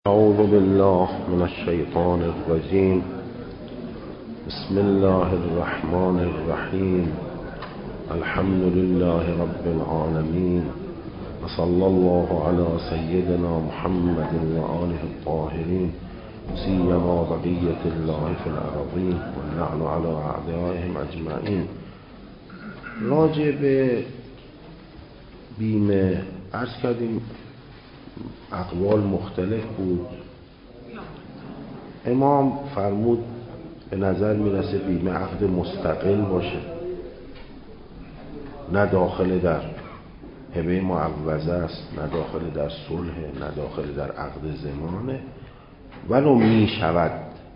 اعوذ بالله من الشیطان الرجیم. بسم الله الرحمن الرحیم. الحمد لله رب العالمین و صلی الله علی سیدنا محمد و آله الطاهرین سیما بقیة الله فی الارضین و اللعن علی اعدائهم اجمعین. راجع به بیمه عرض کردیم اقوال مختلف بود. امام فرمود به نظر میرسه بیمه عقد مستقل باشه، نه داخل در هبه معوضه است، نه داخل در صلح، نه داخل در عقد ضمانه، ولو می شود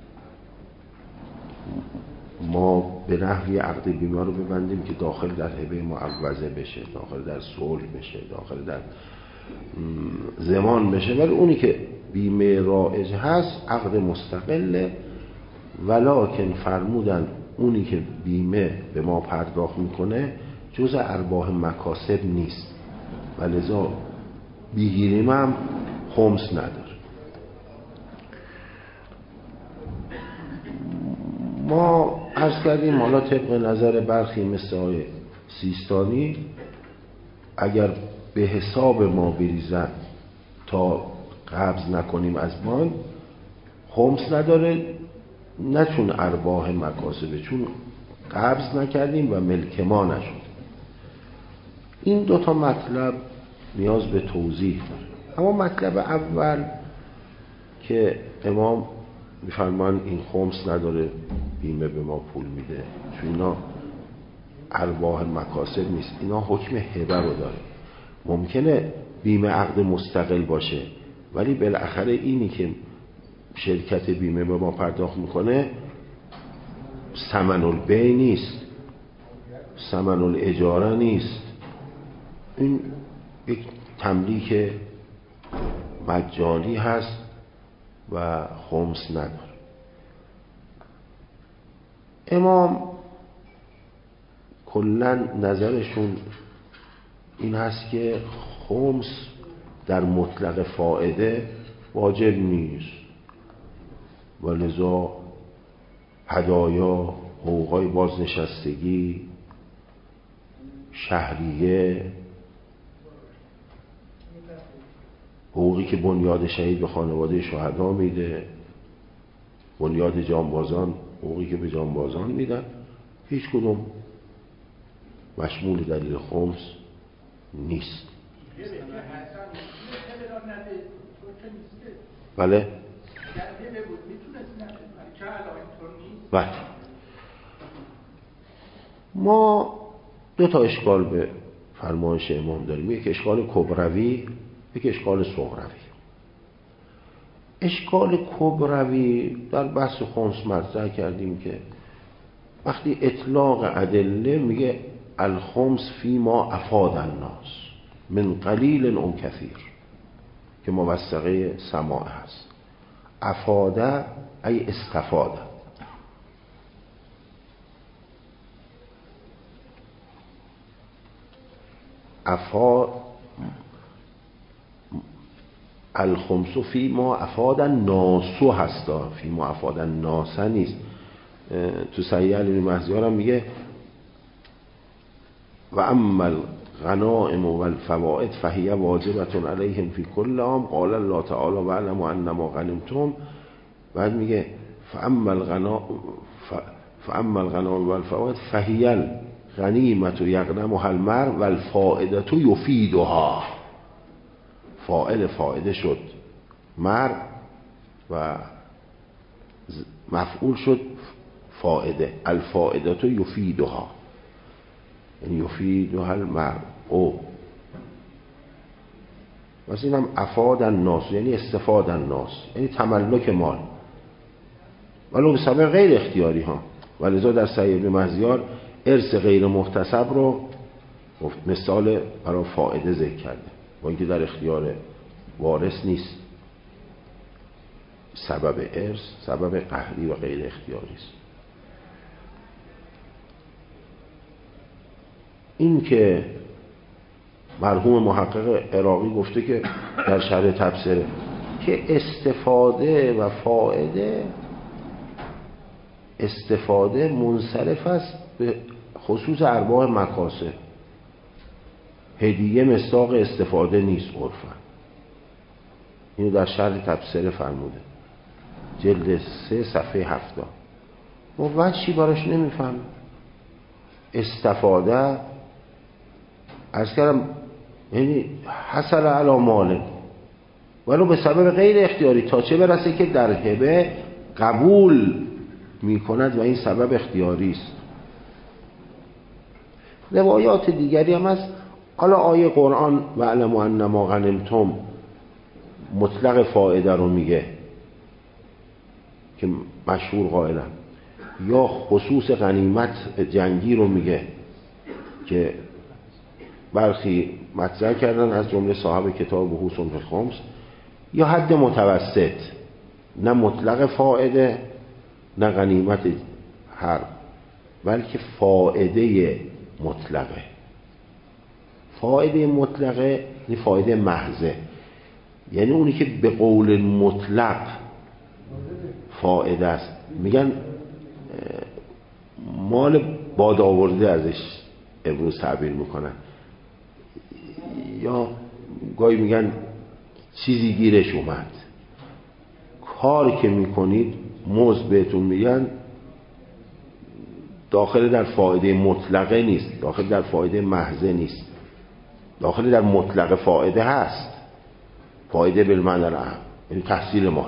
ما به نحوی عقد بیمه رو ببندیم که داخل در هبه معوضه بشه، داخل در صلح بشه، داخل در زمان بشه، ولی اونی که بیمه رایج هست عقد مستقله. ولکن فرمودن اونی که بیمه به ما پرداخت میکنه جز ارباح مکاسب نیست و لذا بیگیریم هم خمس نداره. ما عرض کردیم حالا طبق نظر برخی مثل آقای سیستانی اگر به حساب ما بریزن تا قبض نکنیم از بانک خمس نداره، نه چون ارباح مکاسبه، چون قبض نکردیم و ملک ما نشد. این دوتا مطلب نیاز به توضیح داره. اما مطلب اول که امام میفرمان این خمس نداره، بیمه به ما پول میده، چون اینا ارباح مکاسب نیست، اینا حکم هبه رو داره. ممکنه بیمه عقد مستقل باشه ولی بالاخره اینی که شرکت بیمه به ما پرداخت میکنه ثمن البیع نیست، ثمن الاجاره نیست، این یک تملیک مجانی هست و خمس نداره. امام کلن نظرشون این هست که خمس در مطلق فائده واجب نیست و لذا هدایا، حقوقای بازنشستگی، شهریه، حقوقی که بنیاد شهید به خانواده شهدا میده، بنیاد جانبازان حقوقی که به جانبازان میدن، هیچ کدوم مشمول دلیل خمس نیست. بله؟ بله. ما دو تا اشکال به فرمایش امام داریم، یک اشکال کبروی، یک اشکال صغروی. اشکال کبروی در بحث خمس مطرح کردیم که وقتی اطلاق ادله میگه الخمس فی ما افاد الناس من قلیل او کثیر که موثقه سماع هست. افاده ای استفاده. الخمس فی ما افاد الناسو هستا، فی ما افاد الناس نیست. تو صحیح علی مهزیار هم میگه و اما الغنائم و الفوائد فهی واجبت علیهم فی کل عام قال الله تعالی و علموا انما غنمتم. بعد میگه فاما الغنائم و الفوائد فهی الغنیمة یغنمها المرء و الفائدة یفیدها. فاعل فائده شد مرء و مفعول شد فائده، الفائدة یفیدها، یعنی یفیدها المرء او. مثلا اینم افاد الناس یعنی استفاد الناس، یعنی تملک مال، ولو به سبب غیر اختیاری ها. ولذا در صحیح ابن مهزیار ارث غیر محتسب رو مثال برای فائده ذکر کرده، با اینکه در اختیار وارث نیست. سبب ارث سبب قهری و غیر اختیاری است. این که مرحوم محقق عراقی گفته که در شرح تبصره که استفاده و استفاده منصرف است به خصوص ارباح مکاسب. هدیه مصداق استفاده نیست عرفاً. اینو در شرح تبصره فرموده، جلد 3 صفحه 70. ما وجهی براش نمیفهم. استفاده از کردم یعنی حصل علی ماله ولو به سبب غیر اختیاری، تا چه برسه که در هبه قبول میکند و این سبب اختیاری است. روایات دیگری هم هست. حالا آیه قرآن و اعلموا انما غنمتم مطلق فائده رو میگه که مشهور قائلن، یا خصوص غنیمت جنگی رو میگه که برخی مطرح کردن از جمله صاحب کتاب بحوث فی الخمس، یا حد متوسط، نه مطلق فائده نه غنیمت حرب، بلکه فائده مطلقه. فائده مطلقه یعنی فائده محضه، یعنی اونی که به قول مطلق فائده است. میگن مال باد آورده ازش امروز تعبیر میکنن، یا گاهی میگن چیزی گیرش اومد. کاری که میکنید مزد بهتون میگن داخل در فائده مطلقه نیست، داخل در فائده محضه نیست، داخل در مطلق فائده هست. فائده بالمعنی الاعم یعنی تحصیل مال.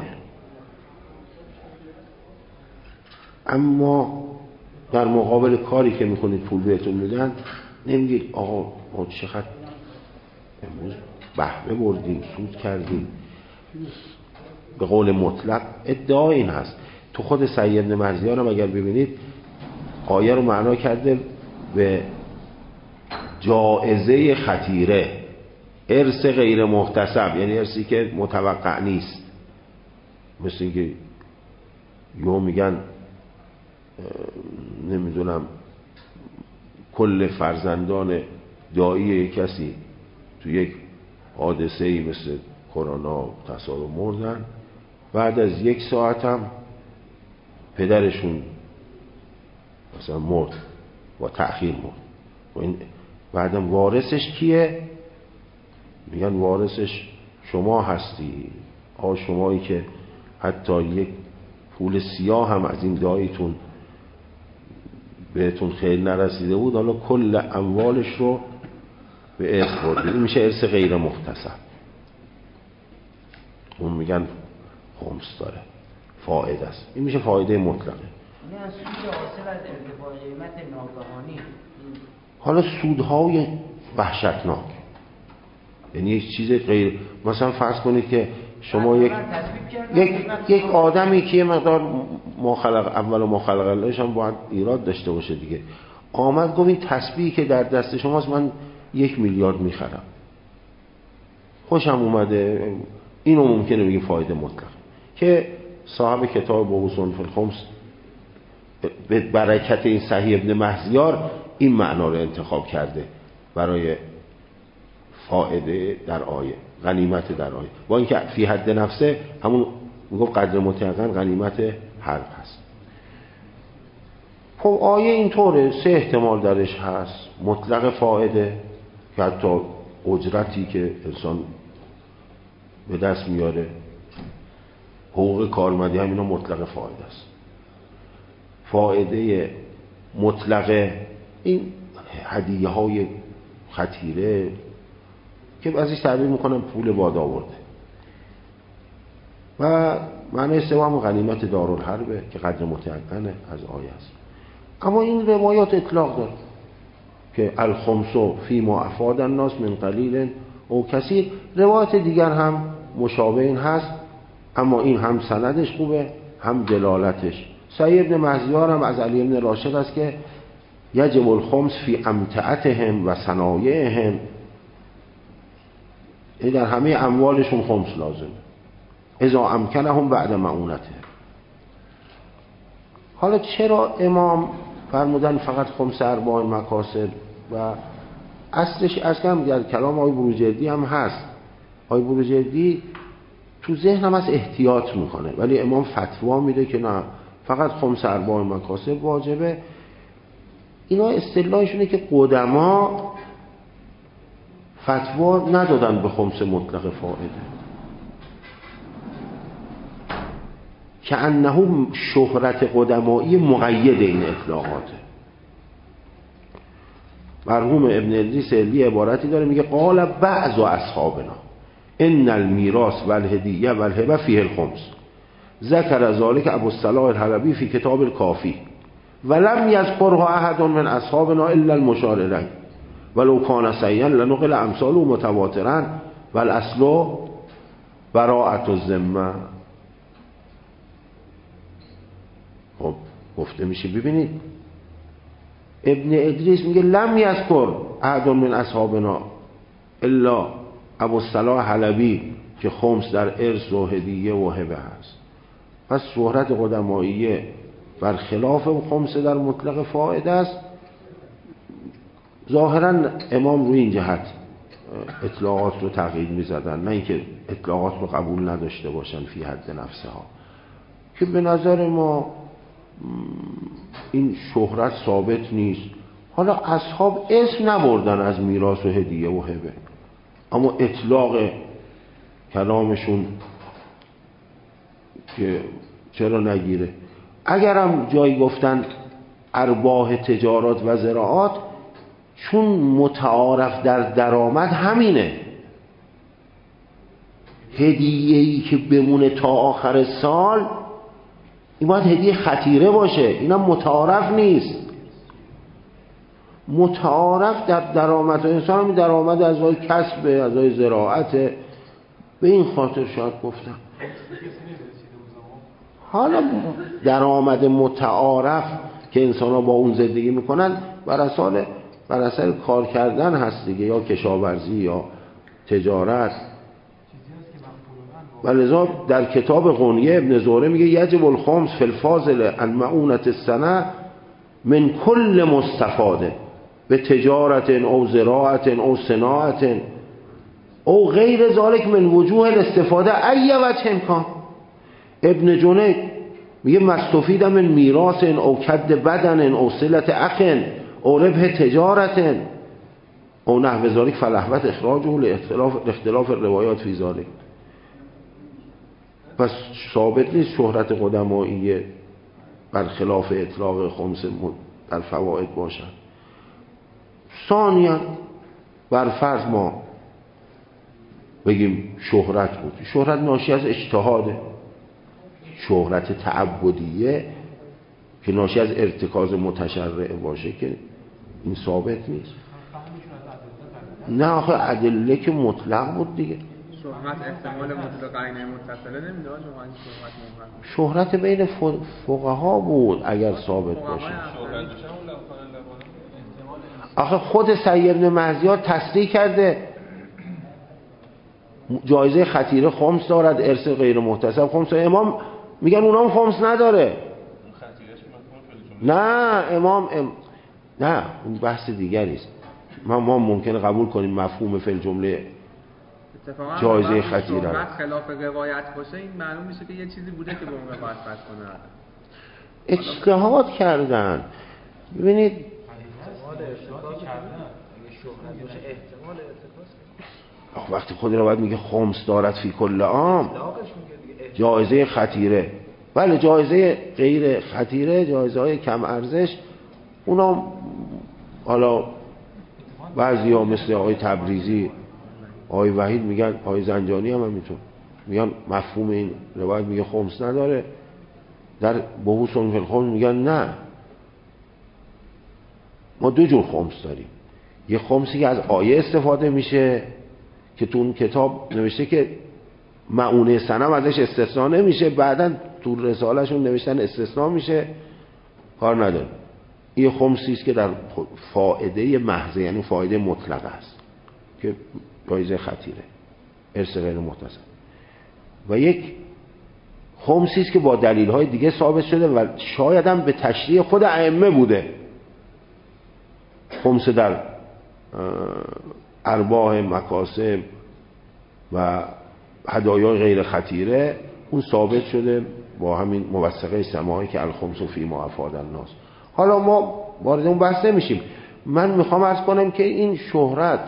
اما در مقابل کاری که میکنید پول بهتون میدن، نمیگید آقا ما چقدر امروز بهره بردیم، سود کردیم. به قول مطلق ادعا این هست. تو خود سعی بن مرزیان هم اگر ببینید آیه رو معنا کرده به جائزه خطیره، ارث غیر محتسب، یعنی ارثی که متوقع نیست. مثل اینکه یو میگن نمیدونم کل فرزندان دایی کسی تو یک حادثه‌ای مثل کرونا تصادف مردن، بعد از 1 ساعت هم پدرشون مثلا مرد و تأخیر مرد. و این بعدم وارثش کیه؟ میگن وارثش شما هستی. شمایی که حتی یک پول سیاه هم از این داییتون بهتون خیلی نرسیده بود، حالا کل اموالش رو به ارث بردید. این میشه ارث غیر محتسب. اون میگن خمس داره، فائده است. این میشه فایده مطلقه. این از سود حاصل از ارتفاع قیمت ناگهانی. حالا سودهای وحشتناک، یعنی یک چیز غیر، مثلا فرض کنید که شما یک آدمی که مقدار اول ما خلق اللهش هم باید ایراد داشته باشه دیگه، آمد گفت این تسبیحی که در دست شماست من 1 میلیارد میخرم، خوشم اومده. اینو ممکنه بگیم فایده مطلق، که صاحب کتاب بحوث فی الخمس به برکت این صحیح ابن مهزیار این معنا رو انتخاب کرده برای فائده در آیه، غنیمت در آیه، با اینکه فی حد نفسه همون میگفت قدر متیقن غنیمت حرب هست. خب آیه اینطوره، 3 احتمال درش هست. مطلق فائده که حتی اجرتی که انسان به دست میاره، حقوق کارمندی، هم اینا مطلق فائده است. فائده مطلقه این هدیه های خطیره که ازش تعبیر میکنم پول باد آورده. و معنی سوم غنیمت دارالحربه که قدر متیقنه از آیه است. اما این روایات اطلاق داره که الخمس فی ما افاد الناس من قلیل او کثیر. روایت دیگر هم مشابه این هست، اما این هم سندش خوبه هم دلالتش. سعی ابن مهزیار هم از علی ابن راشد است که یجب الخمس فی امتعتهم و صنایعهم، این در همه اموالشون خمس لازمه، اذا امکنهم بعد معونته. حالا چرا امام فرمودن فقط خمس ارباع مکاسب؟ و اصلش از کم در کلام آقای بروجردی هم هست. آقای بروجردی تو ذهنم از احتیاط میکنه، ولی امام فتوا میده که نه، فقط خمس ارباع مکاسب واجبه. اینا اصطلاحشونه که قدما فتوا ندادن به خمس مطلق فائده، که انه شهرت قدمایی مقید این اطلاقاته. مرحوم ابن ادریس علی عبارتی داره میگه قال بعض اصحابنا ان المیراث والهدیه والهبه فیه الخمس، ذکر ذلك ابو الصلاح الحلبی فی کتاب الکافی ولم یذکرها احد من اصحابنا الا المشار الیه ولو کان صحیحا لنقل امثاله متواترا والاصل براءة الذمه. خب گفته میشه ببینید ابن ادریس میگه لم یذکر احد من اصحابنا الا ابو الصلاح حلبی که خمس در ارث و هدیه و هبه هست. پس شهرت قدماییه برخلاف خمس در مطلق فائده است. ظاهرا امام روی این جهت اطلاقات رو تغییر میزدن، نه اینکه اطلاقات رو قبول نداشته باشن فی حد نفسه ها، که به نظر ما این شهرت ثابت نیست. حالا اصحاب اسم نبردن از میراث و هدیه و هبه، اما اطلاق کلامشون که چرا نگیره. اگرم جایی گفتن ارباح تجارات و زراعات، چون متعارف در درآمد همینه، هدیه‌ای که بمونه تا آخر سال این باید هدیه خطیره باشه، اینم متعارف نیست. متعارف در درآمد انسان همین درآمد از های کسب، از های زراعت، به این خاطر شاید گفتم. حالا درآمد متعارف که انسان ها با اون زندگی میکنن بر اثر کار کردن هست دیگه، یا کشاورزی یا تجارت. ولذا در کتاب غنیه ابن زهره میگه یجب الخمس فی الفاضل عن معونة السنه من کل مستفاده به تجارت او زراعت او صناعت او غیر ذلك من وجوه الاستفاده ای وجه امکان. ابن جنید میگه مستفید من میراث او کد بدن او صلت اخ او ربح تجارت او نحو ذلك فلحوت اخراجه لاختلاف الروایات فی ذلك. پس ثابت نیست شهرت قدمایی برخلاف اطلاق خمس در فواید باشد. ثانیاً بر فرض ما بگیم شهرت بود، شهرت ناشی از اجتهاده، شهرت تعبدیه که ناشی از ارتکاز متشرع باشه که این ثابت نیست. نه آخه ادله که مطلق بود دیگه. شهرت احتمال مطلق قرینه متصله نمیداد، شهرت بین فقها بود اگر ثابت باشه. آخه خود سعی بن مهدی تصریح کرده جایزه خطیره خمس دارد، ارث غیر محتسب خمس. امام میگن اونام خمس نداره. نه امام نه اون بحث دیگری است. ما ممکنه قبول کنیم مفهوم فی الجمله جایزه خطیره خلاف روایت باشه، این معلوم میشه که یه چیزی بوده که به اون روایت بس کنه. اجتهاد کردن. ببینید وقتی خود روایت میگه خمس دارد فی کل عام، جایزه خطیره، بله جایزه غیر خطیره، جایزه های کم ارزش، اونا حالا بعضی ها مثل آقای تبریزی، آقای وحید میگن، آقای زنجانی هم همینطور میگن مفهوم این روایت میگه خمس نداره. در بحوث فی الخمس میگن نه، ما دو جور خمس داریم. یه خمسی که از آیه استفاده میشه که تو اون کتاب نوشته که معونه سنم ازش استثناء نمیشه، بعداً تو رسالهشون نوشتن استثناء میشه، کار نداره. این خمسی است که در فائده محض، یعنی فایده مطلق است که جایزه خطیره، ارث غیر محتسب. و یک خمسی است که با دلیل‌های دیگه ثابت شده و شاید هم به تشریع خود ائمه بوده. خمس در ارباح مکاسب و هدایای غیر خطیره اون ثابت شده با همین موثقه سماعی که الخمس فی ما افاد الناس. حالا ما وارد اون بحث نمیشیم. من میخوام عرض کنم که این شهرت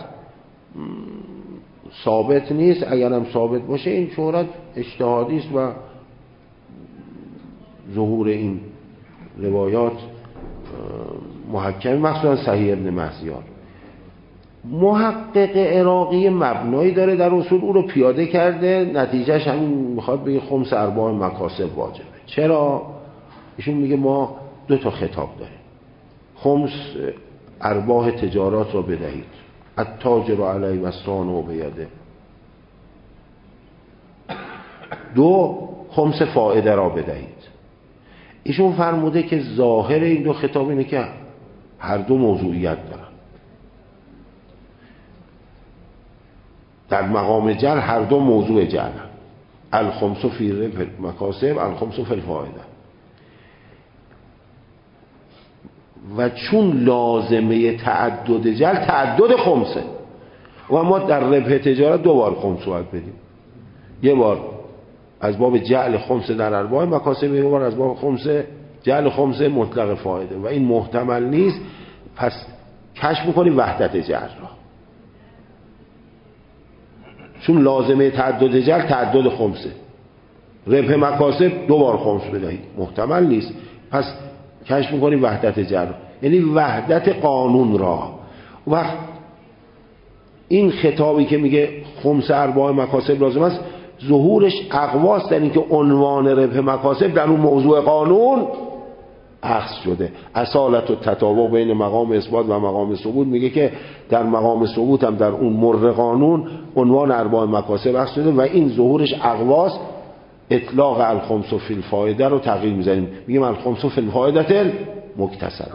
ثابت نیست. اگرم ثابت باشه این شهرت اجتهادی است و ظهور این روایات محکم، مخصوصا صحیح ابن مهزیار. محقق عراقی مبنایی داره در اصول، او رو پیاده کرده، نتیجهش همین میخواد بگه خمس ارباع مکاسب واجبه. چرا؟ ایشون میگه ما 2 تا خطاب داریم. خمس ارباح تجارات را بدهید، التاجر علیه وستانه بیده. 2 خمس فائده را بدهید. ایشون فرموده که ظاهر این 2 خطاب اینه که هر 2 موضوعیت دارن. در مقام جل هر 2 موضوع جل، الخمس فی مکاسب، الخمس فی الفائده. و چون لازمه تعدد جل تعدد خمسه و ما در ربح تجارت 2 بار خمس باید بدیم. یه بار از باب جعل خمس در ارباح مکاسب، یه بار از باب خمس جعل خمس مطلق فائده. و این محتمل نیست، پس کشف میکنیم وحدت جعل را. چون لازمه تعدد جعل تعدد خمسه، ربح مکاسب 2 بار خمس بدهید، محتمل نیست، پس کشف میکنیم وحدت جعل را، یعنی وحدت قانون را. وقت این خطابی که میگه خمس ارباع مکاسب لازم است، ظهورش اقواست در این که عنوان ربح مکاسب در اون موضوع قانون اخذ شده. اصالت و تطابق بین مقام اثبات و مقام ثبوت میگه که در مقام ثبوت هم در اون مر قانون عنوان ارباع مکاسب اخذ شده و این ظهورش اقواست. اطلاق الخمس فی الفائده رو تغییر میزنیم، میگیم الخمس فی الفائده مکتسبه.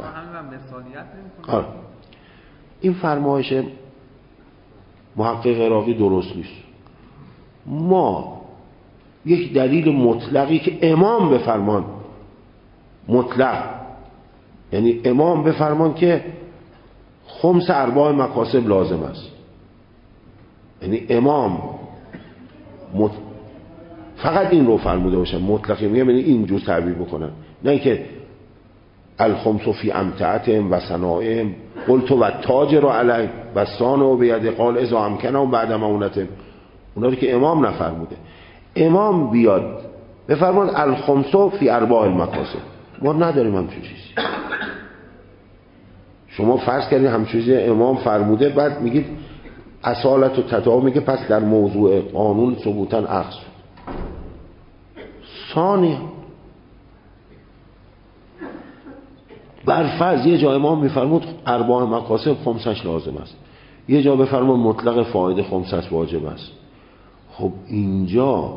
این فرمایش محقق عراقی درست نیست. ما یک دلیل مطلقی که امام بفرمان، مطلق یعنی امام بفرمان که خمس ارباع مکاسب لازم است، یعنی امام فقط این رو فرموده باشن، مطلقی میگم یعنی اینجور تعبیر بکنن، نه اینکه الخمس فی امتعتهم و صنائهم قلت و تاجر علی و سانه بیده قال اذا امکنه و بعد معونتهم. اونا رو که امام نفرموده. امام بیاد بفرمان الخمس فی ارباع المکاسب، ما نداریم همچون چیزی. شما فرض کردید همچون چیزی امام فرموده، بعد میگید اصالت و تطابق، میگه پس در موضوع قانون ثبوتا اخذ. ثانیه برفرض یه جا امام میفرمود ارباع مکاسب خمسش لازم است، یه جا بفرمود مطلق فائده خمسش واجب است. خب اینجا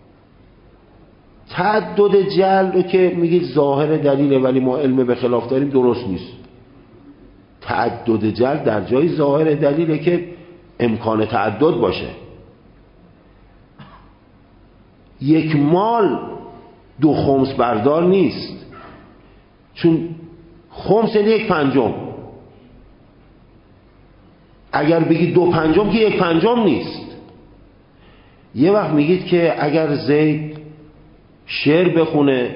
تعدد جعل رو که میگید ظاهر دلیله ولی ما علم به خلاف داریم، درست نیست. تعدد جعل در جای ظاهر دلیله که امکان تعدد باشه. یک مال 2 خمس بردار نیست، چون خمس 1/5. اگر بگید 2/5 که 1/5 نیست. یه وقت میگید که اگر زید شعر بخونه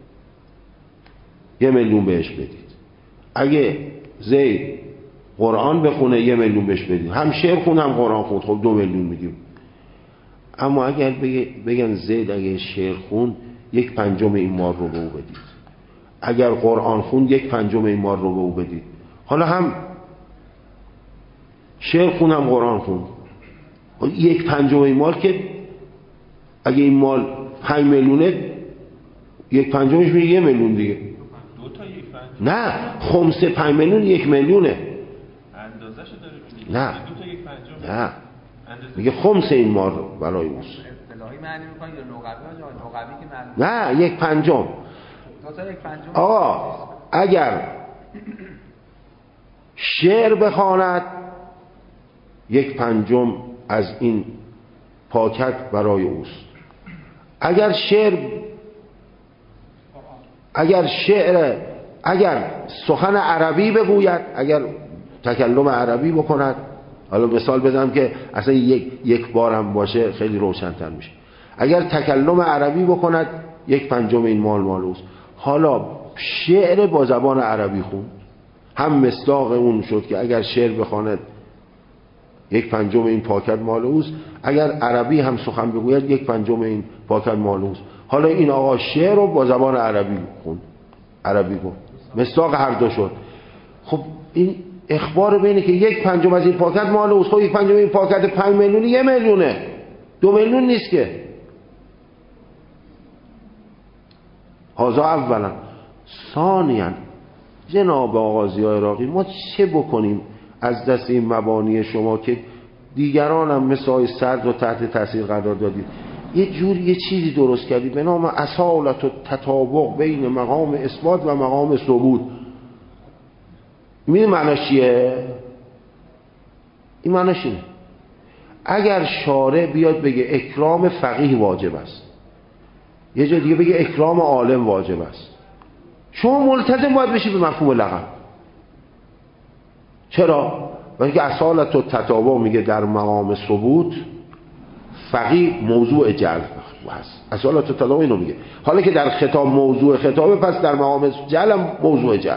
1 میلیون بهش بدید، اگه زید قرآن بخونه 1 میلیون بهش بدید. هم شعر خون هم قرآن خون، خب 2 میلیون میدیم. اما اگر بگن زید اگه شعر خون 1/5 این مال رو به او بدید، اگر قرآن خون 1/5 این مال رو به او بدید. حالا هم شعر خون هم قرآن خون، 1/5 این مال که اگه این مال 5 میلیونه 1/5 میشه 1 میلیون دیگه. 2 تا 1/5 نه، خمس 5 میلیون 1 میلیونه. اندازه‌شو داره میگه. نه 2 تا 1/5 نه، میگه خمس این مال رو برای اوست. اصطلاحی معنی می‌کنه یا لغوی که معنی؟ نه 1/5. 2 تا 1/5. آقا اگر شعر بخواند 1/5 از این پاکت برای اوست. اگر سخن عربی بگوید، اگر تکلم عربی بکند، حالا مثال بزنم که اصلا یک بار هم باشه خیلی روشن‌تر میشه. اگر تکلم عربی بکند 1/5 این مال اوست. حالا شعر با زبان عربی خوند، هم مصداق اون شد که اگر شعر بخواند 1/5 این پاکت مال اوست، اگر عربی هم سخن بگوید 1/5 این پاکت مال اوست. حالا این آقا شعر رو با زبان عربی خوند، عربی گفت، مصداق هر دو شد. خب این اخبار بینه که 1/5 از این پاکت مال اوست. خب 1/5 این پاکت 5 میلیون 1 میلیونه، 2 میلیون نیست که. هذا اولا. ثانیا جناب آقا ضیاء عراقی، ما چه بکنیم از دست این مبانی شما که دیگران هم مثل آقای صدر رو تحت تاثیر قرار دادید، یه چیزی درست کردید به نام اصالت و تطابق بین مقام اثبات و مقام ثبوت. میدونی معناش چیه؟ این معناش اینه اگر شارع بیاد بگه اکرام فقیه واجب است، یه جای دیگه بگه اکرام عالم واجب است، شما ملتزم باید بشی به مفهوم لقب. چرا؟ ولی که اصالت و تطابق میگه در مقام ثبوت، فقیه موضوع جعل هست. اصالت و تطابق اینو میگه. حالا که در خطاب موضوع خطابه، پس در مقام جعل هم موضوع جعل.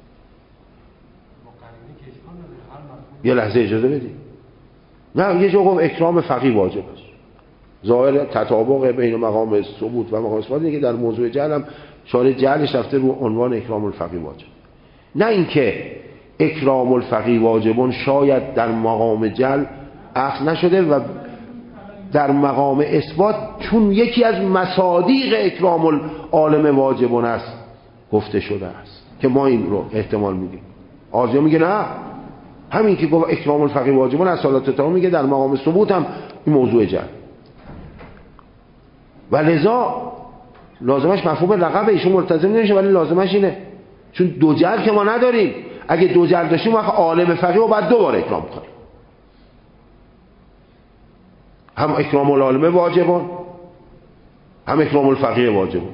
یه لحظه اجازه بدید. نه، یه جا گفت اکرام فقیه واجب است، ظاهر تطابق بین مقام ثبوت و مقام اثبات که در موضوع جعل هم شارع جعلش رفته رو عنوان اکرام الفقیه واجب. نه اینکه اکرام الفقیه واجبون شاید در مقام جعل اخذ نشده و در مقام اثبات چون یکی از مصادیق اکرام العالم واجبون است گفته شده است که ما این رو احتمال میدیم. آزیا میگه نه، همین که گفت اکرام الفقیه واجبون اصالت تا میگه در مقام ثبوت هم این موضوع جعل، و لذا لازمش مفهوم لقب ایشون ملتزم نمیشه، ولی لازمش اینه چون دو جعل که ما نداریم. اگه دو جعل داشتیم وقت عالم فقیه رو باید دو بار اکرام کنیم، هم اکرام العالم واجبون هم اکرام الفقیه واجبون.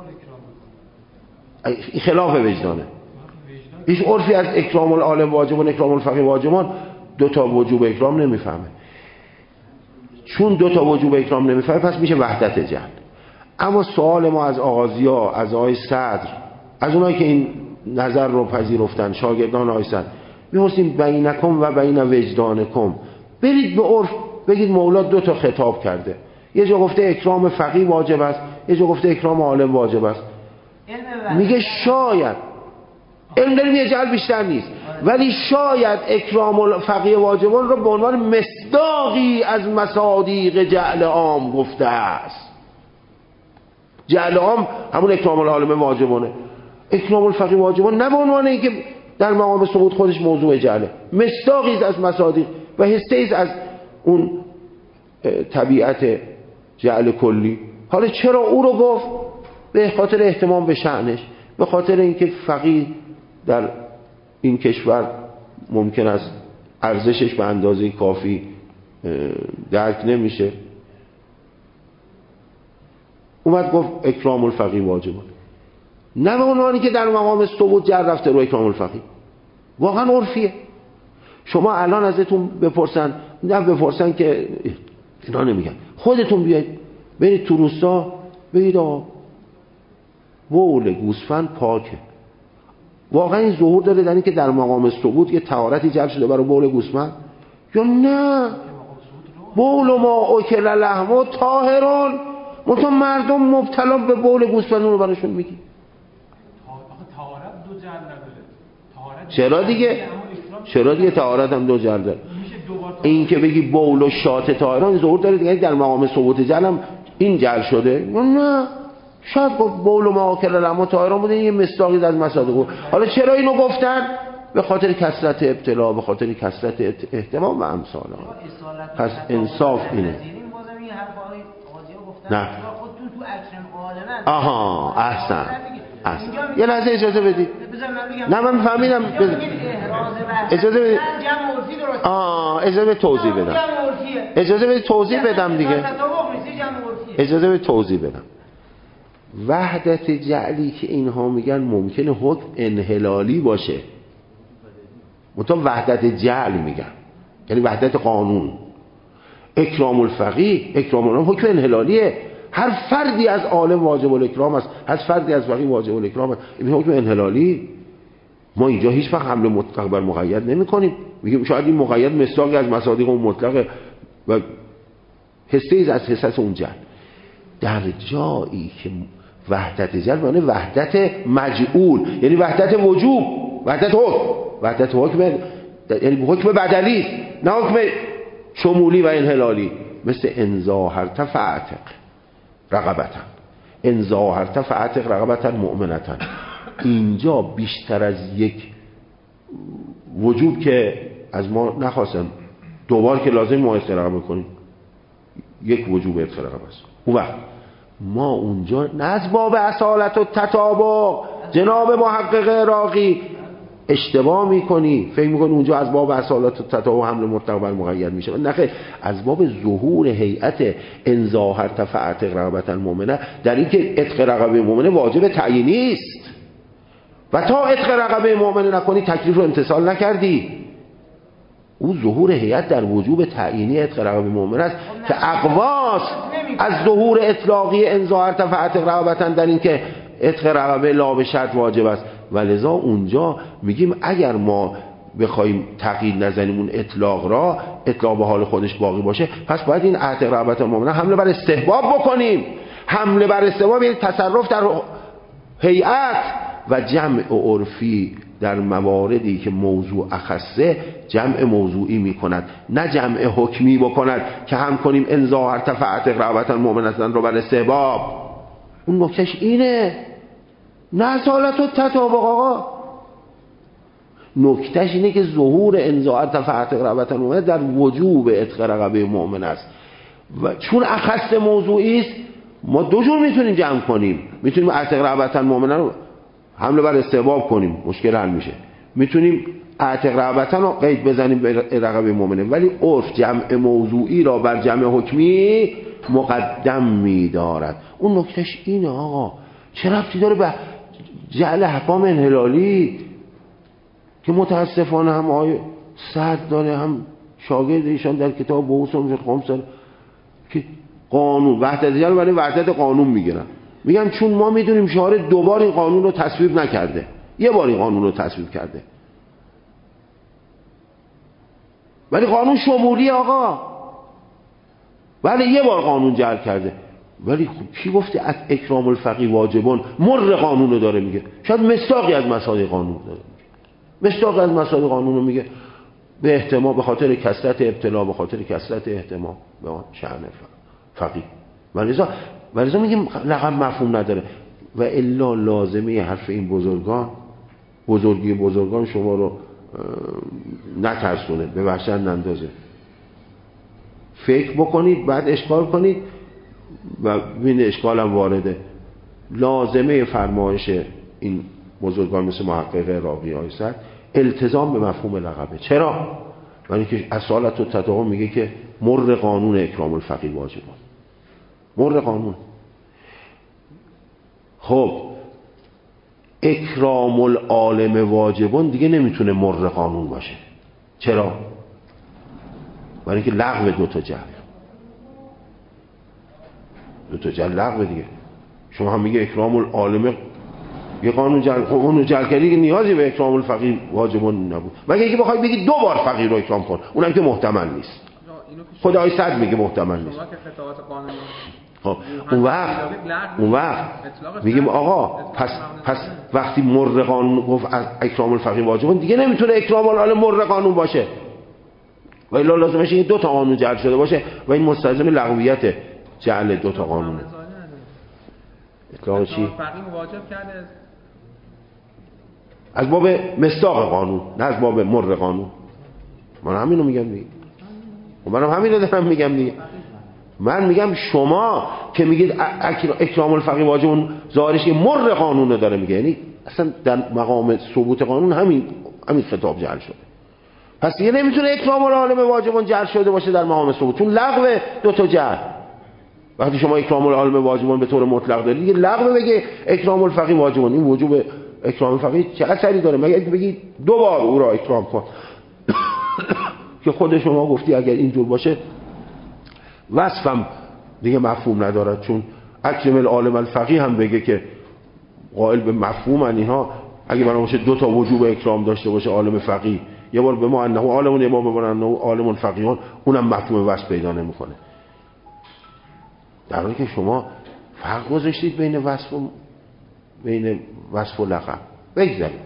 این خلاف وجدانه. هیچ عرفی از اکرام العالم واجبون اکرام الفقیه واجبون دو تا وجوب اکرام نمیفهمه. چون دو تا وجوب اکرام نمیفهمه پس میشه وحدت جعل. اما سوال ما از آغازیا، از آقای صدر، از اونایی که این نظر رو پذیرفتن، شاگردان آقای صدر، می‌پرسیم بینکم و بین وجدانکم، برید به عرف بگید مولا دو تا خطاب کرده، یه جا گفته اکرام فقیه واجب است، یه جا گفته اکرام عالم واجب است. میگه شاید علم داریم یه جعل بیشتر نیست، ولی شاید اکرام الفقیه واجبون رو به عنوان مصداقی از مصادیق جعل عام گفته است. جعل عام همون اکرام العالم واجبونه، اکرام الفقیه واجبون نه به عنوان اینکه در مقام ثبوت خودش موضوع جعله، مصداقی از مصادیق و حسیز از اون طبیعت جعل کلی. حالا چرا او رو گفت؟ به خاطر اهتمام به شأنش، به خاطر اینکه فقیه در این کشور ممکن است ارزشش به اندازه کافی درک نمیشه، اومد گفت اکرام الفقیه واجبه، نه به عنوانی که در مقام ثبوت جر رفته رو اکرام الفقیه. واقعا عرفیه. شما الان ازتون بپرسن، نه بپرسن که اینا نمیگن، خودتون بیاید برید تو روستا بگید آقا بول گوسفند پاکه، واقعا این ظهور داره در این که در مقام ثبوت یه طهارتی جلب شده برای بول گوسفند، یا نه بول ما اکل لحمه طاهرون، منتها مردم مبتلا به بول گوسفند رو براشون میگی. طهارت دو جعل نداره. چرا دیگه طهارت هم دو جعل داره. این که بگی بول و شات طاهران ظهور داره دیگه در مقام ثبوت جعل هم این جعل شده، نه شاید بول و ما اکل لحمه طاهرون بوده، یه مصداقی از مصادیق. حالا چرا اینو گفتن؟ به خاطر کثرت ابتلا، به خاطر کثرت اهتمام و امثال. پس انصاف اینه. نه آها احسن. یه لحظه اجازه بدید. نه من فهمیدم. اجازه بدید. اجازه بدید توضیح بدم. اجازه بدید توضیح بدم دیگه. اجازه بدید توضیح بدم. وحدت جعلی که اینها میگن ممکنه حکم انحلالی باشه، منتها وحدت جعل میگن یعنی وحدت قانون. اکرام الفقیه، اکرام العالم حکم انحلالیه. هر فردی از عالم واجب الاکرام است، هر فردی از فقیه واجب الاکرام است. این حکم انحلالی. ما اینجا هیچ وقت حمله مطلق بر مقید نمی کنیم. میگیم شاید این مقید مصداقی از مصادیق اون مطلقه و حسه از حسس اون جهل. در جایی که وحدت جهل معنی وحدت مجعول، یعنی وحدت وجوب، وحدت حکم یعنی حکم بدلی، نه حکم شمولی و انحلالی. مثل انظاهرت فاعتق رقبتن، انظاهرت فاعتق رقبتن مؤمنتن. اینجا بیشتر از یک وجوب که از ما نخواستن، دوبار که لازم ما استراحت کنیم، یک وجوب استراحت است. اون وقت ما اونجا نه از باب اصالت و تطابق، جناب محقق عراقی اشتباه میکنی، فکر میکنی اونجا از باب اصالت و تطابق حمل مطلق بر مقید میشه. نه، از باب ظهور هیئت انظاهرت فاعتق رقبة المؤمنه، در این که عتق رقبه مؤمنه واجب تعیینی است و تا عتق رقبه مؤمنه نکنی تکلیف رو امتثال نکردی. اون ظهور هیئت در وجوب تعیینی عتق رقبه مؤمنه است که اقواس از ظهور اطلاقی انظاهرت فاعتق رقبة در این که عتق رقبه لا به شرط واجب است. ولذا اونجا میگیم اگر ما بخوایم تقیید نزنیم اون اطلاق را، اطلاق به حال خودش باقی باشه، پس باید این عتق رقبة المؤمنه حمله بر استحباب بکنیم. حمله بر استحباب یعنی تصرف در هیئت و جمع عرفی در مواردی که موضوع اخصه جمع موضوعی میکند، نه جمع حکمی بکند که هم کنیم انظاهرت فاعتق رقبة المؤمنه رو بر استحباب. اون نکتهش اینه، نه اصالت و تطابق. آقا نکتهش اینه که ظهور انظاهرت فاعتق رقبة المؤمنه در وجوب عتق رقبه مؤمن است و چون اخص موضوعی است ما دو جور میتونیم جمع کنیم. میتونیم عتق رقبة المؤمنه رو حمله بر استحباب کنیم، مشکل حل میشه. میتونیم عتق رقبة رو قید بزنیم به رقبه مؤمنه، ولی عرف جمع موضوعی را بر جمع حکمی مقدم میدارد. اون نکتهش اینه. آقا چه ربطی داره به جعل احکام انحلالی که متاسفانه هم آقای سعد داره، هم شاگرد ایشان در کتاب بحوث خمس که قانون وحدت جعل برای وحدت قانون میگیرن. میگم چون ما میدونیم شارع دوبار این قانون رو تصویب نکرده، یه بار این قانون رو تصویب کرده، ولی قانون شمولی آقا، ولی یه بار قانون جعل کرده. ولی خب کی گفته از اکرام الفقیه واجبون مر قانون رو داره میگه؟ شاید مصداقی از مصادیق قانون داره میگه، مصداقی از مصادیق قانون رو میگه به احتمال، به خاطر کثرت ابتلا، به خاطر کثرت احتمال به آن شأن فقیه. ولذا میگیم لقب مفهوم نداره. و الا لازمه حرف این بزرگان، بزرگی بزرگان شما رو نترسونه، به وحشت نندازه. فکر بکنید بعد اشکال کنید و ببینید اشکال هم وارده. لازمه فرمایش این بزرگان مثل محقق عراقی آیسد التزام به مفهوم لقبه. چرا؟ برای اینکه اصالت و تطابق میگه که مر قانون اکرام الفقیه واجبه، مر قانون. خب اکرام العالم واجبون دیگه نمیتونه مر قانون باشه. چرا؟ برای اینکه لغو دوتا جعل لغو دیگه. شما هم میگه اکرام العالم یه قانون جعل، خب اونو جعل کردی که نیازی به اکرام الفقیه واجبون نبود، مگه اینکه بخوای بگی دو بار فقیه رو اکرام کن، اونم که محتمل نیست. خدای صد میگه محتمل نیست. خب اون وقت میگیم آقا پس وقتی مر قانون گفت از اکرام الفقیه واجبون دیگه نمیتونه اکرام العالم مر قانون باشه، و الا لازمش این دو تا قانون جعل شده باشه و این مستلزم لغویت جعل دو تا قانونه. اطلاق چی؟ فقیه واجب کرده از باب مصداق قانون، نه از باب مر قانون. من همینو میگم دیگه. منم همینو دارم میگم دیگه. من میگم شما که میگید اکرام الفقیه واجب ظاهرش که مر قانون رو داره میگه، یعنی اصلا در مقام ثبوت قانون همین خطاب جعل شده. پس دیگه نمیتونه اکرام العالم واجبون جعل شده باشه در مقام ثبوت، چون لغو دو تا جعل. وقتی شما اکرام العالم واجبون به طور مطلق دارید دیگه لغو بگه اکرام الفقیه واجبون، این وجوب اکرام الفقیه چه اثری داره؟ مگه بگید دو بار او را اکرام کن که خود شما گفتی اگر اینجور باشه وصفم دیگه مفهوم ندارد، چون اکرم العالم الفقیه هم بگه که قائل به مفهوم اینها، اگه بنا باشه دو تا وجوب اکرام داشته باشه عالم فقیه، یه بار به ما انه عالمون، یه بار به ما انه عالم فقیهان، اونم مفهوم وصف پیدا نمیکنه. در حالی که شما فرق گذاشتید بین وصف و لقب. بگذارید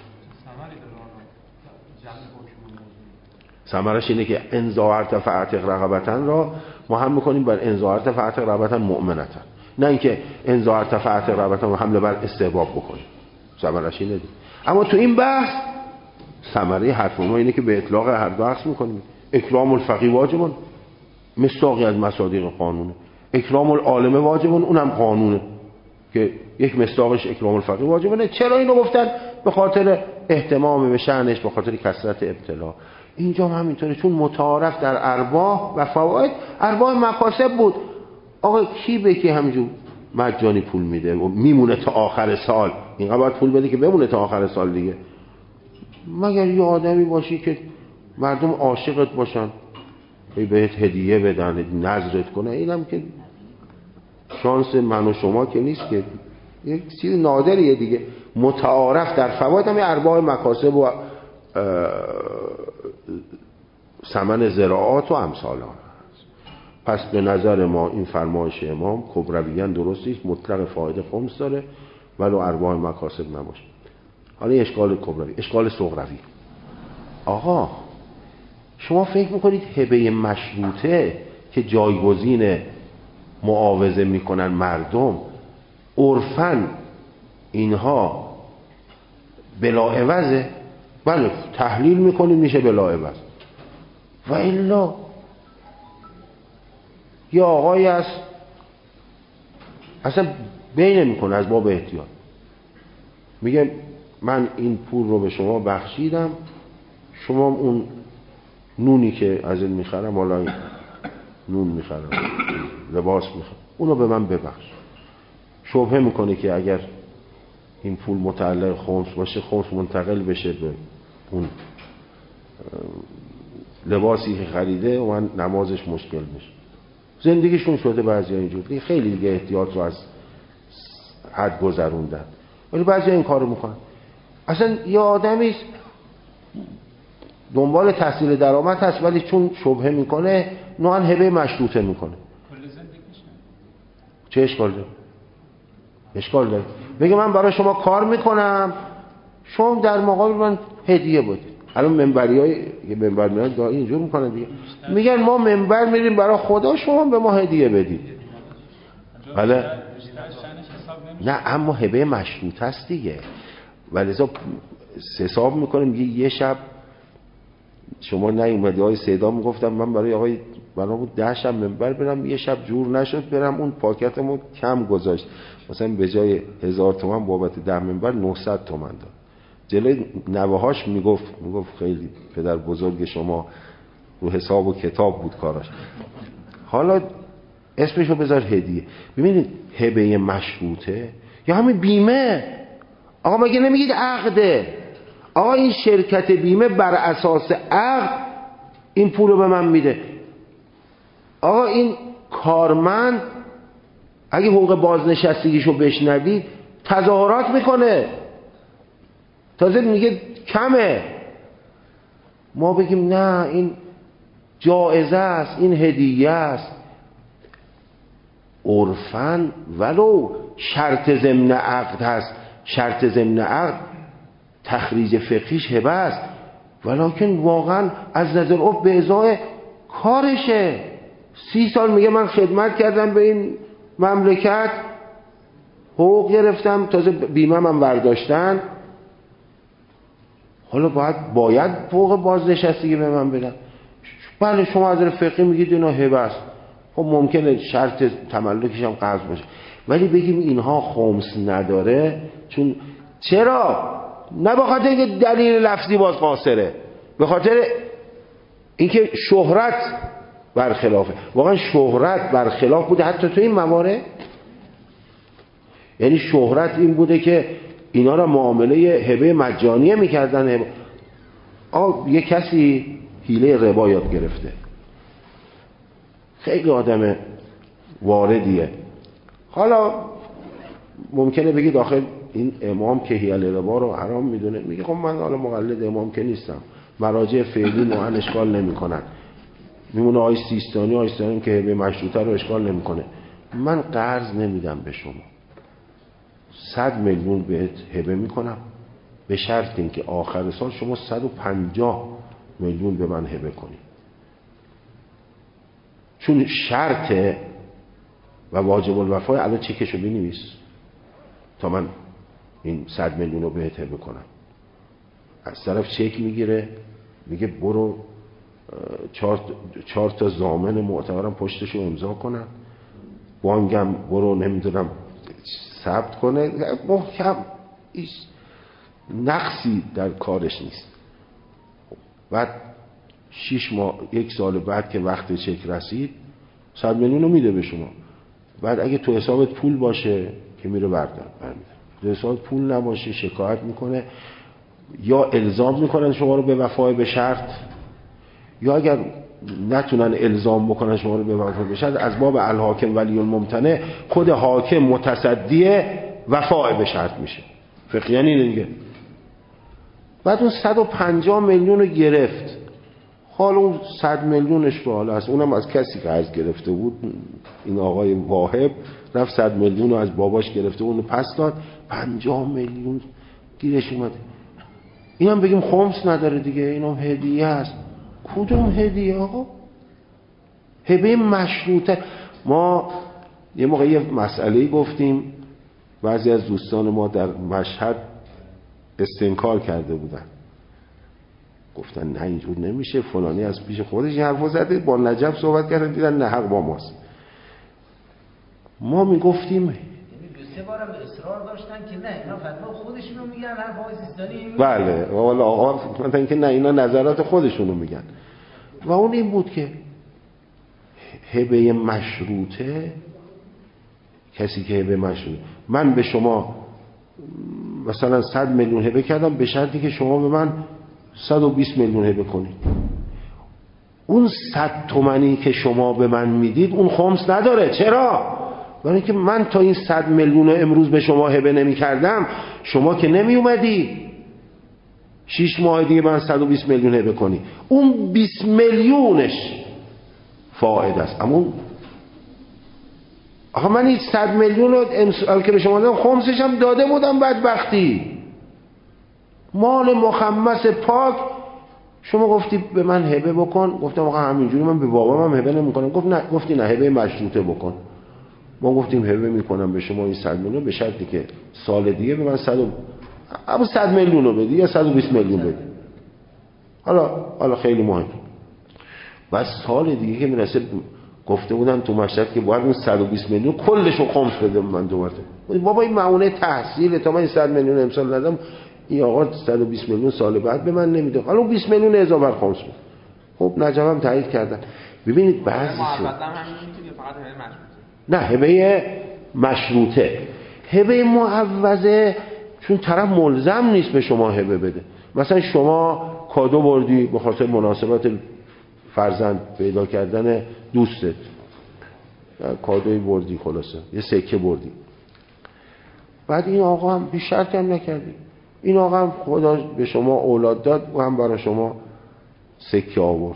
ثمرش اینه که انذا ارتفعت رغبتن را ما هم میکنیم بر انذا ارتفعت رغبتن مؤمنتن، نه اینکه انذا ارتفعت رغبتن رو حمله بر استحباب بکنیم. ثمرش اینه دید. اما تو این بحث ثمره حرف ما اینه که به اطلاق هر دو عکس میکنیم. اکرام الفقیه واجبون، مصداقی از مصادیق قانونه. اکرام العالم واجبون، اونم قانونه که یک مصداقش اکرام الفقیه واجبونه. چرا اینو گفتن؟ به خاطر اهتمام به شأنش، به خاطر کثرت ابتلا. اینجا هم همینطوره، چون متعارف در ارباح و فواید ارباح مکاسب بود. آقا کی به کی همینجور مجانی پول میده و میمونه تا آخر سال؟ اینقدر باید پول بده که بمونه تا آخر سال دیگه. مگر یه آدمی باشی که مردم عاشقت باشن، بهت هدیه بدن، نظرت کنه، اینم که شانس من و شما که نیست، که یک چیز نادریه دیگه. متعارف در فواید هم ارباح مکاسب و ثمن زراعات و امثال آن هست. پس به نظر ما این فرمایش امام کبرویاً درست است، مطلق فایده خمس داره ولو ارباح مکاسب نباشه. حالا اشکال کبروی، اشکال صغروی. آقا شما فکر میکنید هبه مشروطه که جایگزین معاوضه میکنن مردم، عرفاً اینها بلا عوضه؟ بله تحلیل میکنیم میشه بلا عوض. و الا یه آقایی است اصلا بین نمیکنه از باب احتیاط، میگه من این پول رو به شما بخشیدم، شما اون نونی که از این میخرم، حالا نون میخرم، لباس میخرم، اونو به من ببخش. شبهه میکنه که اگر این پول متعلق خمس باشه، خمس منتقل بشه به اون لباسی که خریده و من نمازش مشکل بشه. زندگیشون شده بعضی ها اینجور، خیلی دیگه احتیاط رو از حد گذروندن، ولی بعضی ها این کارو میکنن. اصلا یه آدمی دنبال تحصیل درآمد هست ولی چون شبهه میکنه نوعا هبه مشروطه میکنه. کل زندگیش چه اشکال داره؟ اشکال داره بگه من برای شما کار میکنم، شما در مقابل من هدیه بدید. الان منبریای که منبر میاد اینجور میکنن دیگه، میگن ما منبر میریم برای خدا، شما به ما هدیه بدید. بله نه، اما هبه مشروط هست دیگه. ولذا حساب میکنه، میگه یه شب شما نیومدی های سیدا میگفتم من برای آقای بنا بود 10 شب منبر برم، یه شب جور نشد برم، اون پاکتمو کم گذاشت، مثلا به جای 1000 تومان بابت 10 منبر 900 تومان داد. جلوی نوهاش میگفت خیلی پدر بزرگ شما رو حساب و کتاب بود کاراش. حالا اسمشو بذار هدیه. ببینید هبه مشروطه یا همین بیمه. آقا مگه نمیگید عقده؟ آقا این شرکت بیمه بر اساس عقد این پول رو به من میده. آقا این کارمند اگه حقوق بازنشستگیشو بشنوید تظاهرات میکنه، تازه میگه کمه. ما بگیم نه این جایزه است، این هدیه است. عرفاً ولو شرط ضمن عقد هست، شرط ضمن عقد تخریج فقهیش هبه است، ولکن واقعا از نظر عرف به ازای کارشه. 30 سال میگه من خدمت کردم به این مملکت، حقوق گرفتم، تازه بیمه من برداشتن، حالا باید فوق بازنشستگی به من بدن. بله شما از نظر فقهی میگید اینا هبه است، خب ممکنه شرط تملکش هم قضا باشه، ولی بگیم اینها خمس نداره. چون چرا؟ نه به خاطر اینکه دلیل لفظی باز قاصره، به خاطر اینکه شهرت برخلافه. واقعا شهرت برخلاف بوده حتی تو این موارد. یعنی شهرت این بوده که اینا را معامله هبه مجانیه میکردن. یه کسی حیله ربا یاد گرفته، خیلی آدم واردیه. حالا ممکنه بگید آخه این امام که حیله ربا رو حرام میدونه. میگه خب من حالا مقلد امام که نیستم، مراجع فعلی معن اشکال نمیکنن، میمونه آقای سیستانی که هبه مشروطه رو اشکال نمیکنه. من قرض نمیدم به شما، 100 میلیون بهت هبه میکنم به شرط اینکه آخر سال شما 150 میلیون به من هبه کنی. چون شرطه و واجب الوفای الان چکشو بنویس تا من این 100 میلیون رو بهت هبه کنم. از طرف چک میگیره، میگه برو 4 تا ضامن معتبرم پشتشو امضا کنن، بانکم برو نمیدونم ثبت کنه. محکم، هیچ نقصی در کارش نیست. بعد 6 ماه 1 سال بعد که وقت چک رسید 100 میلیون رو میده به شما. بعد اگه تو حسابت پول باشه که میره برمی‌داره، تو حسابت پول نباشه شکایت میکنه، یا الزام میکنن شما رو به وفای به شرط، یا اگر نتونن الزام بکنن شما رو به وفای به شرط، از باب الحاکم ولی الممتنع خود حاکم متصدی وفای به شرط میشه. فقیان اینه دیگه. بعد اون 150 میلیون رو گرفت. حالا اون 100 میلیونش رو حالا هست، اونم از کسی که قرض گرفته بود، این آقای واهب رفت 100 میلیون رو از باباش گرفته اونو پس داد، 50 میلیون گیرش اومده. اینم بگیم خمس نداره دیگه، اینم هدیه است. کدوم هدیه آقا؟ هبه مشروطه. ما یه موقع یه مسئله‌ای گفتیم، بعضی از دوستان ما در مشهد استنکار کرده بودن، گفتن نه اینجور نمیشه، فلانی از پیش خودش این حرفو زده. با نجف صحبت کردن دیدن نه حق با ماست. ما میگفتیم 2-3 بارم اصرار داشتن که نه اینا فتوا خودشونو میگن، حرف آقای سیستانی. بله والا آقا مثلا که نه اینا نظرات خودشونو میگن. و اون این بود که هبه مشروطه، کسی که هبه مشروطه، من به شما مثلا 100 میلیون هبه کردم به شرطی که شما به من 120 میلیون هبه کنید. اون 100 تومانی که شما به من میدید اون خمس نداره. چرا؟ برای اینکه من تا این 100 میلیون رو امروز به شما هبه نمی کردم، شما که نمی اومدی 6 ماه دیگه من 120 میلیون هبه کنی، اون 20 میلیونش فائد است. اما آخه من این 100 میلیون رو امسال که به شما دادم خمسش هم داده بودم بدبختی، مال مخمس پاک. شما گفتی به من هبه بکن، گفتم آقا همینجوری من به بابام هم هبه نمیکنم. گفت نه، گفتی نه هبه مشروطه بکن. ما گفتیم هبه میکنم به شما این 100 میلیون به شرطی که سال دیگه به من 100 میلیون رو بدی یا 120 میلیون بدی. حالا خیلی مهم. بعد سال دیگه که میرسه گفته بودن تو مشهد که باید اون 120 میلیون کلش رو خمس بده من دوباره. بابا این معونه تحصیل، تا من این 100 میلیون امسال ندم این آقا 120 میلیون سال بعد به من نمیده. حالا 20 میلیون اضافه خمس بود. خب نجفم تایید کردن. ببینید بعضی نه هبه مشروطه، هبه معوضه چون طرف ملزم نیست به شما هبه بده. مثلا شما کادو بردی به خاطر مناسبت فرزند پیدا کردن دوستت، کادوی بردی، خلاصه یه سکه بردی، بعد این آقا هم بی شرط هم نکردی، این آقا هم خدا به شما اولاد داد و هم برای شما سکه آورد.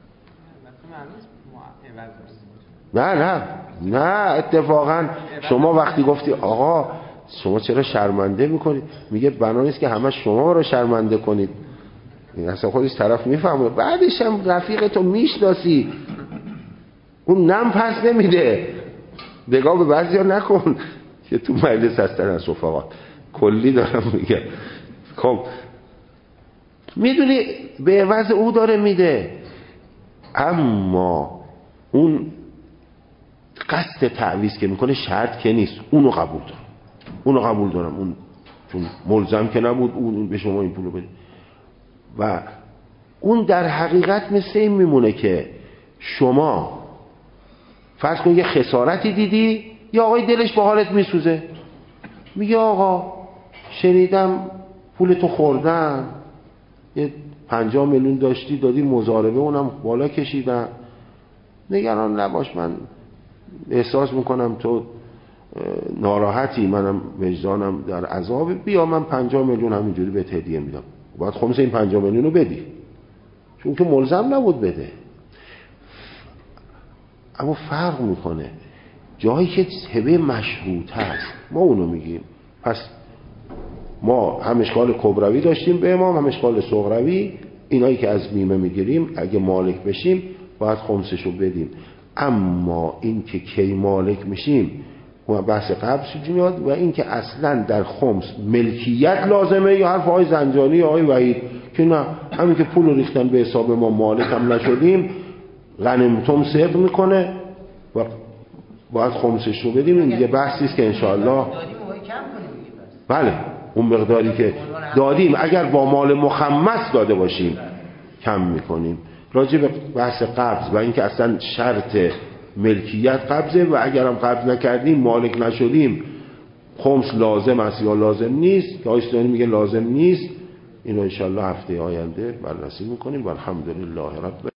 نه اتفاقا شما وقتی گفتی آقا شما چرا شرمنده میکنید، میگه بنا نیست که همه شما رو شرمنده کنید. این اصلا خودش طرف میفهمه. بعدش هم رفیقتو میشناسی، اون نم پس نمیده. نگاه به بعضیا نکن که تو مجلس هستن از رفقات، کلی دارم میگه. خب میدونی به عوض او داره میده، اما اون قصد تعویض که میکنه شرط که نیست. اونو قبول دارم، اون چون ملزم که نبود اون به شما این پولو بده. و اون در حقیقت مثل این میمونه که شما فرض کن یه خسارتی دیدی، یا آقای دلش با حالت میسوزه، میگه آقا شنیدم پول تو خوردن، یه 50 میلیون داشتی دادی مضاربه، اونم بالا کشیدن. نگران نباش، من احساس میکنم تو ناراحتی، منم وجدانم در عذاب، بیا من 50 میلیون همینجوری بهت هدیه میدم. باید خمس این 50 میلیون رو بدی، چون که ملزم نبود بده. اما فرق میکنه جایی که هبه مشروط هست ما اونو میگیم. پس ما هم اشکال کبروی داشتیم به امام، هم اشکال صغروی. اینایی که از بیمه میگیریم اگه مالک بشیم باید خمسشو بدیم. اما این که کی مالک میشیم و بحث قبض میاد، و این که اصلا در خمس ملکیت لازمه، یا حرف آقای زنجانی یا آقای وحید که نه همین که پول رو ریختن به حساب ما مالک هم نشدیم، غنیمتم صدق میکنه و باید خمسش رو بدیم. این دیگه بحثی است که انشاءالله بله اون مقداری که دادیم اگر با مال مخمس داده باشیم کم میکنیم. راجع به بحث قبض و اینکه اصلا شرط ملکیت قبضه و اگرم قبض نکردیم مالک نشدیم خمس لازم است یا لازم نیست، که آیستانی میگه لازم نیست، اینو انشاءالله هفته آینده بررسی میکنیم. و الحمدلله رب